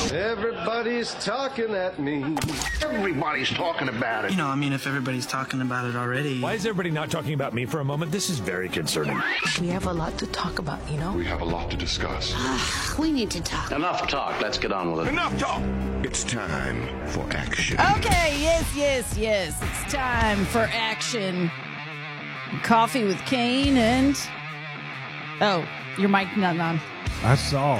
Everybody's talking at me. Everybody's talking about it. You know, I mean, if everybody's talking about it already. Why is everybody not talking about me for a moment? This is very concerning. We have a lot to talk about, you know? We have a lot to discuss. We need to talk. Enough talk. Let's get on with it. Enough talk! It's time for action. Okay, yes. It's time for action. Coffee with Kane and... Oh, your mic not on. I saw.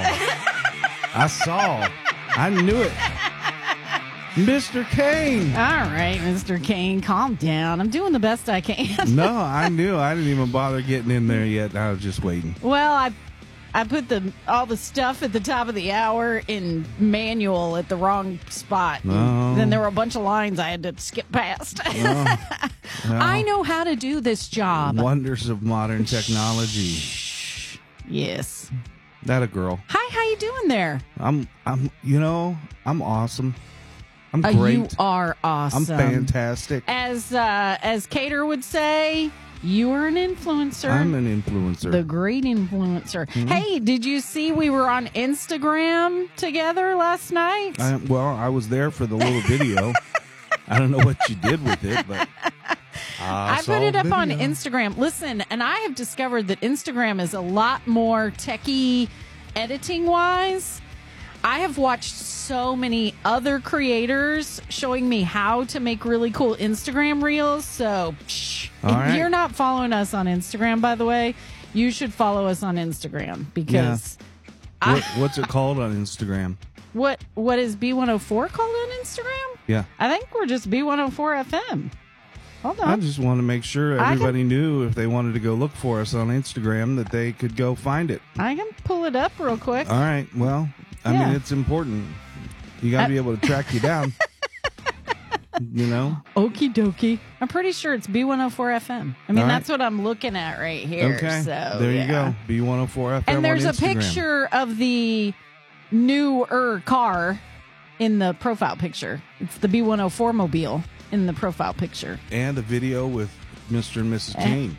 I knew it. Mr. Kane. All right, Mr. Kane, calm down. I'm doing the best I can. No, I knew. I didn't even bother getting in there yet. I was just waiting. Well, I put all the stuff at the top of the hour in manual at the wrong spot. Oh. Then there were a bunch of lines I had to skip past. I know how to do this job. Wonders of modern technology. Yes. That a girl. Hi, how you doing there? I'm awesome. I'm great. You are awesome. I'm fantastic. As Cater would say, you are an influencer. I'm an influencer. The great influencer. Mm-hmm. Hey, did you see we were on Instagram together last night? I was there for the little video. I don't know what you did with it, but I put it up on Instagram. Listen, and I have discovered that Instagram is a lot more techie editing-wise. I have watched so many other creators showing me how to make really cool Instagram reels. So, if you're not following us on Instagram, by the way, you should follow us on Instagram because... Yeah. What's it called on Instagram? What is B104 called on Instagram? Yeah. I think we're just B104 FM. Hold on. I just want to make sure everybody knew if they wanted to go look for us on Instagram that they could go find it. I can pull it up real quick. All right. Well, I mean, it's important. You got to be able to track you down. You know? Okie dokie. I'm pretty sure it's B104 FM. I mean, that's what I'm looking at right here. Okay. So, there you go. B104 FM. And there's on a Instagram. picture of the newer car in the profile picture. It's the B104 mobile in the profile picture. And a video with Mr. and Mrs. Kane.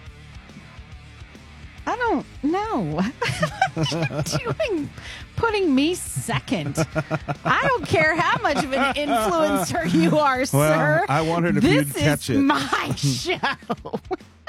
I don't know. What are you doing? Putting me second. I don't care how much of an influencer you are, sir. I wondered if you'd catch it. This is my show.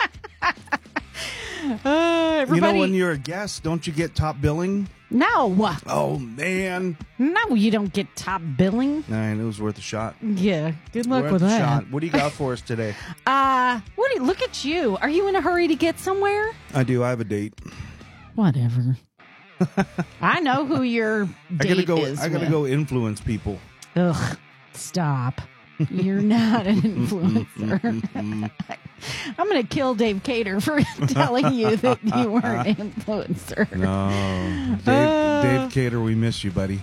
Everybody, you know, when you're a guest, don't you get top billing? No. Oh, man. No, you don't get top billing. It was worth a shot. Yeah, good luck with that. Shot. What do you got for us today? Look at you. Are you in a hurry to get somewhere? I do. I have a date. Whatever. I know who your date is. I gotta go influence people. Ugh, stop. You're not an influencer. I'm going to kill Dave Cater for telling you that you weren't an influencer. No. Dave Cater, we miss you, buddy.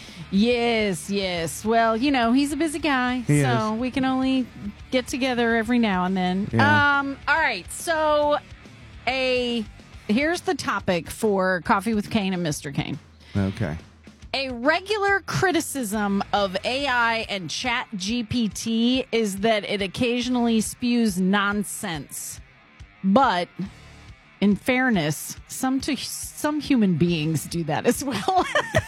Yes. Well, you know, he's a busy guy, so we can only get together every now and then. Yeah. All right, so here's the topic for Coffee with Kane and Mr. Kane. Okay. A regular criticism of AI and Chat GPT is that it occasionally spews nonsense. But, in fairness, some human beings do that as well.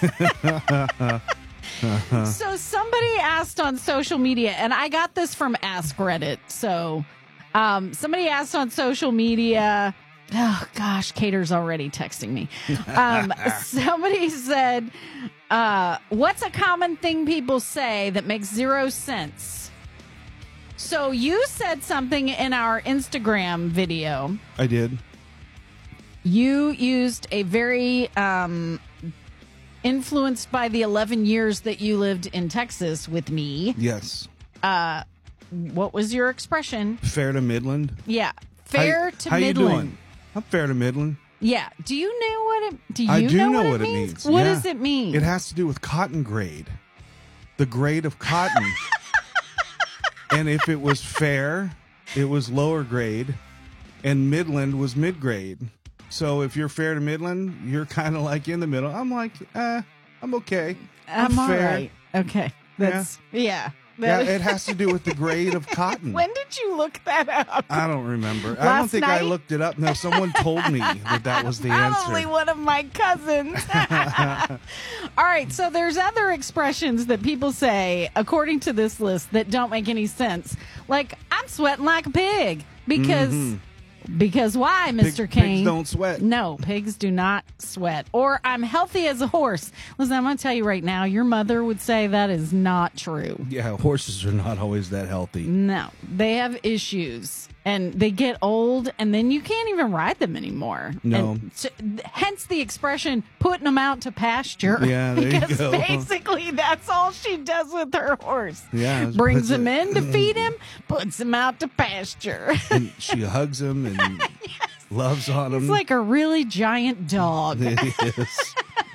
So somebody asked on social media, and I got this from Ask Reddit. So somebody asked on social media... Oh, gosh, Cater's already texting me. Somebody said, what's a common thing people say that makes zero sense? So you said something in our Instagram video. I did. You used a very influenced by the 11 years that you lived in Texas with me. Yes. What was your expression? Fair to Midland. Yeah. Fair to Midland. How you doing? I'm fair to Midland. Yeah. Do you know what it? I do know what it means. What does it mean? It has to do with cotton grade, the grade of cotton. And if it was fair, it was lower grade, and Midland was mid grade. So if you're fair to Midland, you're kind of like in the middle. I'm like, I'm okay. I'm all fair. right. Okay. That's yeah. Yeah, it has to do with the grade of cotton. When did you look that up? I don't remember. I don't Last think I night? looked it up. No, someone told me that was the Probably answer. one of my cousins. All right, so there's other expressions that people say, according to this list, that don't make any sense. Like, I'm sweating like a pig because why, Mr. Kane? Pigs don't sweat. No, pigs do not sweat. Or I'm healthy as a horse. Listen, I'm going to tell you right now, your mother would say that is not true. Yeah, horses are not always that healthy. No, they have issues and they get old and then you can't even ride them anymore. No. And so, hence the expression putting them out to pasture. Yeah, there you because go. basically that's all she does with her horse. Yeah, just Brings puts him it- in to feed him, puts him out to pasture. And she hugs him and loves on him. It's like a really giant dog. It is.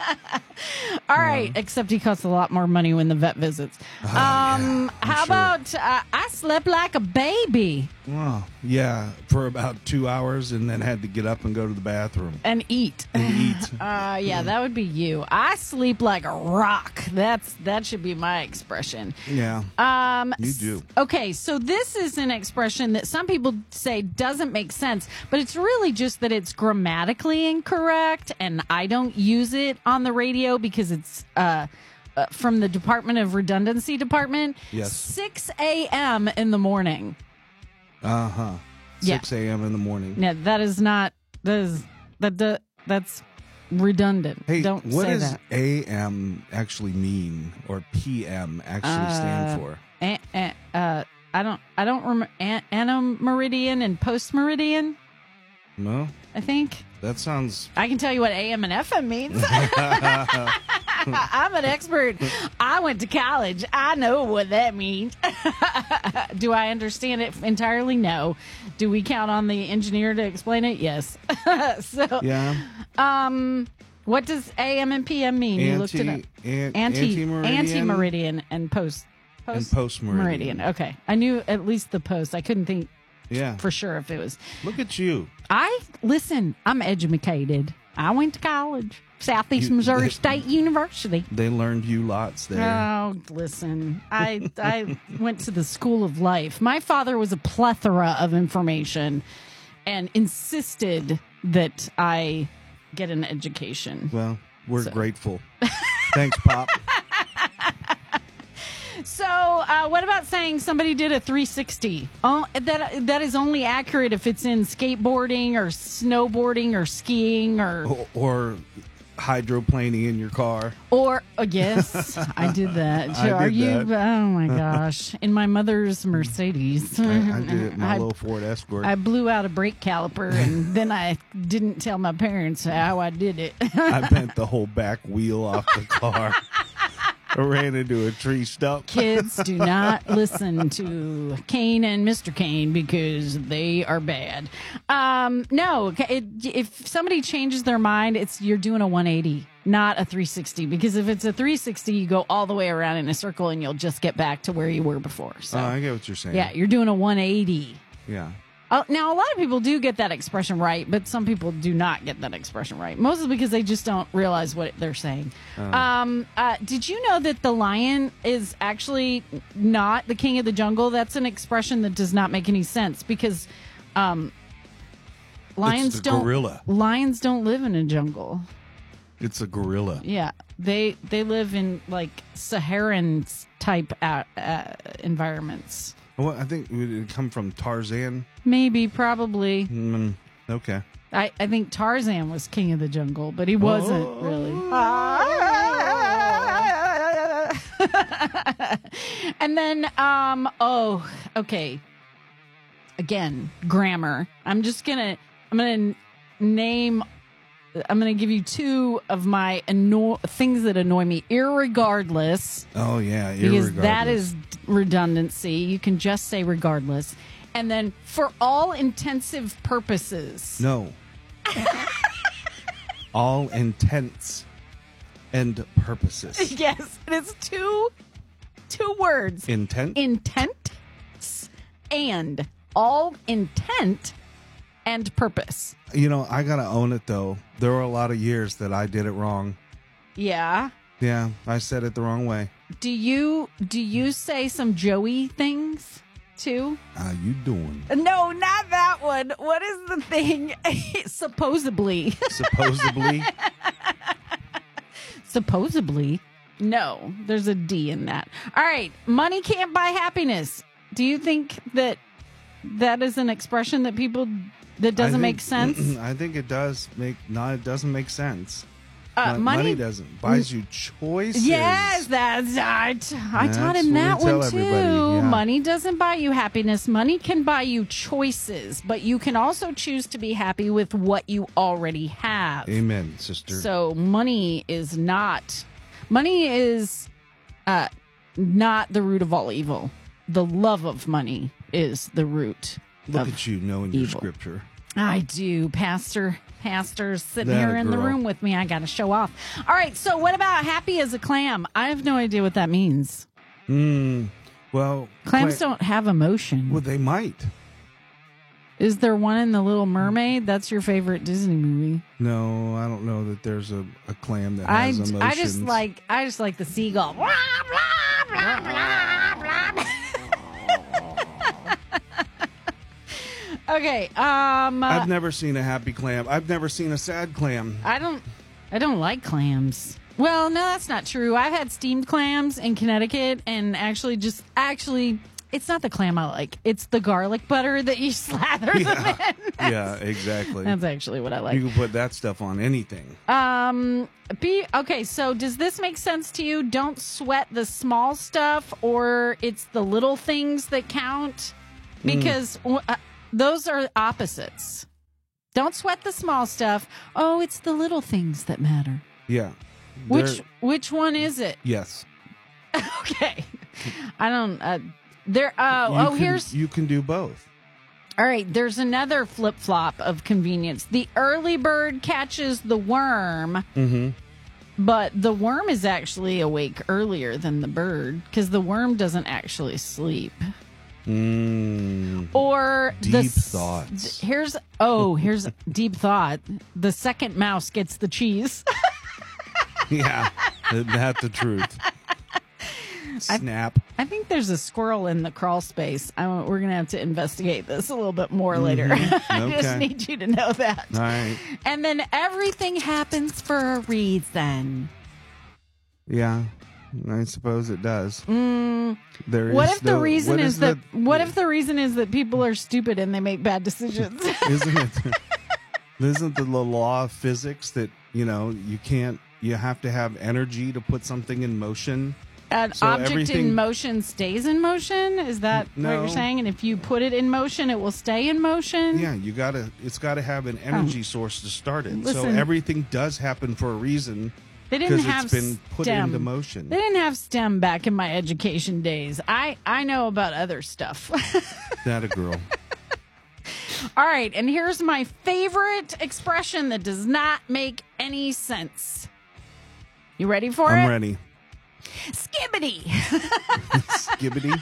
All right, except he costs a lot more money when the vet visits. How sure. about I slept like a baby Well, yeah, for about 2 hours and then had to get up and go to the bathroom and eat? and eat. Yeah, that would be you. I sleep like a rock. That should be my expression. Yeah, you do. Okay, so this is an expression that some people say doesn't make sense, but it's really just that it's grammatically incorrect, and I don't use it on the radio because it's from the Department of Redundancy Department. Yes. 6 a.m. in the morning. Uh-huh. Yeah. 6 a.m. in the morning. Yeah, that is not. That's redundant. Hey, Don't what say does that. AM actually mean or PM actually stand for? I don't remember antemeridian and postmeridian. No, I think that sounds. I can tell you what AM and FM means. I'm an expert. I went to college. I know what that means. Do I understand it entirely? No. Do we count on the engineer to explain it? Yes. So, Yeah. what does AM and PM mean? You looked it up. Anti-meridian and post. And post-meridian. Meridian. Okay. I knew at least the post. I couldn't think Yeah. for sure if it was. Look at you. Listen, I'm educated. I went to college. Southeast Missouri State University. They learned you lots there. Oh, listen, I went to the School of Life. My father was a plethora of information and insisted that I get an education. Well, we're grateful. Thanks, Pop. So, what about saying somebody did a 360? Oh, that is only accurate if it's in skateboarding or snowboarding or skiing Or hydroplaning in your car. yes, I did that. I Are did you? that. Oh my gosh! In my mother's Mercedes, I did it in my little Ford Escort. I blew out a brake caliper, and then I didn't tell my parents how I did it. I bent the whole back wheel off the car. I ran into a tree stump. Kids, do not listen to Kane and Mr. Kane because they are bad. No, if somebody changes their mind, you're doing a 180, not a 360. Because if it's a 360, you go all the way around in a circle and you'll just get back to where you were before. So, I get what you're saying. yeah, you're doing a 180. Yeah. Now, a lot of people do get that expression right, but some people do not get that expression right. Mostly because they just don't realize what they're saying. Did you know that the lion is actually not the king of the jungle? That's an expression that does not make any sense because lions It's the gorilla. Lions don't live in a jungle. It's a gorilla. Yeah, they live in like Saharan type environments. Well, I think it would come from Tarzan. Maybe, probably. Okay. I think Tarzan was king of the jungle, but he wasn't really. And then, okay. Again, grammar. I'm gonna give you two of my things that annoy me. Irregardless. Oh, yeah. Because Irregardless. that is redundancy. You can just say regardless. And then for all intensive purposes. No. All intents and purposes. Yes, it is two words. Intent? Intent and all intent and purpose. You know, I got to own it, though. There were a lot of years that I did it wrong. Yeah. Yeah, I said it the wrong way. Do you say some Joey things too? How you doing? No, not that one. What is the thing? Supposedly. Supposedly. Supposedly. No, there's a D in that. All right. Money can't buy happiness. Do you think that is an expression that doesn't make sense? I think it does make, no, it doesn't make sense. Money doesn't. Buys you choices. Yes, that's right. I taught him that what we one tell too. everybody, yeah. Money doesn't buy you happiness. Money can buy you choices, but you can also choose to be happy with what you already have. Amen, sister. So money is not not the root of all evil. The love of money is the root. Look of at you knowing your evil. scripture. I do, Pastor's sitting That here in the girl. room with me. I got to show off. All right, so what about happy as a clam? I have no idea what that means. Well, Clams don't have emotion. Well, they might. Is there one in The Little Mermaid? That's your favorite Disney movie. No, I don't know that there's a clam that has emotions. I just like the seagull. Blah, blah, blah, blah, blah. Okay. I've never seen a happy clam. I've never seen a sad clam. I don't like clams. Well, no, that's not true. I've had steamed clams in Connecticut, and actually, it's not the clam I like. It's the garlic butter that you slather them in. Yeah, exactly. That's actually what I like. You can put that stuff on anything. Okay, so does this make sense to you? Don't sweat the small stuff, or it's the little things that count? Because those are opposites. Don't sweat the small stuff. Oh, it's the little things that matter. Yeah. Which one is it? Yes. Okay. I don't You can do both. All right, there's another flip-flop of convenience. The early bird catches the worm. Mm-hmm. But the worm is actually awake earlier than the bird because the worm doesn't actually sleep. Or deep thoughts. Here's deep thought. The second mouse gets the cheese. Yeah, that's the truth. Snap. I think there's a squirrel in the crawl space. We're going to have to investigate this a little bit more later. I just Okay. need you to know that. All right. And then everything happens for a reason. Yeah, I suppose it does. What if the reason is that people are stupid and they make bad decisions? Isn't the law of physics that, you have to have energy to put something in motion? An object in motion stays in motion? Is that what No. you're saying? And if you put it in motion, it will stay in motion? Yeah, it's got to have an energy source to start it. So Listen. everything does happen for a reason. They didn't because have it's been put STEM. into motion. They didn't have STEM back in my education days. I know about other stuff. That a girl. All right, and here's my favorite expression that does not make any sense. You ready for it? I'm ready. Skibbity. Skibbity.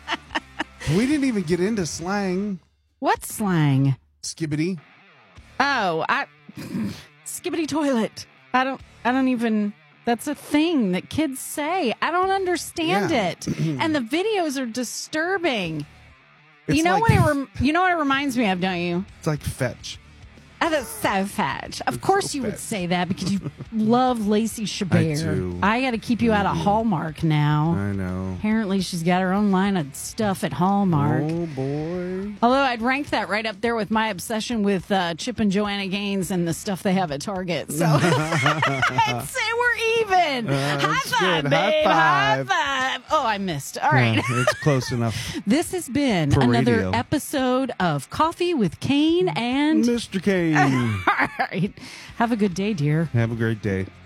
We didn't even get into slang. What slang? Skibbity. Oh, skibbity toilet. I don't even, that's a thing that kids say. I don't understand Yeah. it. And the videos are disturbing. It's You know like- what it reminds me of, don't you? It's like fetch. Oh, that's so fat. Of course so you would fat. say that because you love Lacey Chabert. do. I got to keep you out of Hallmark now. I know. Apparently she's got her own line of stuff at Hallmark. Oh, boy. Although I'd rank that right up there with my obsession with Chip and Joanna Gaines and the stuff they have at Target. So I'd say we're even. High that's five, good. babe. High High five. Oh, I missed. All right. Yeah, it's close enough. This has been For another radio. episode of Coffee with Kane and... Mr. Kane. All right. Have a good day, dear. Have a great day.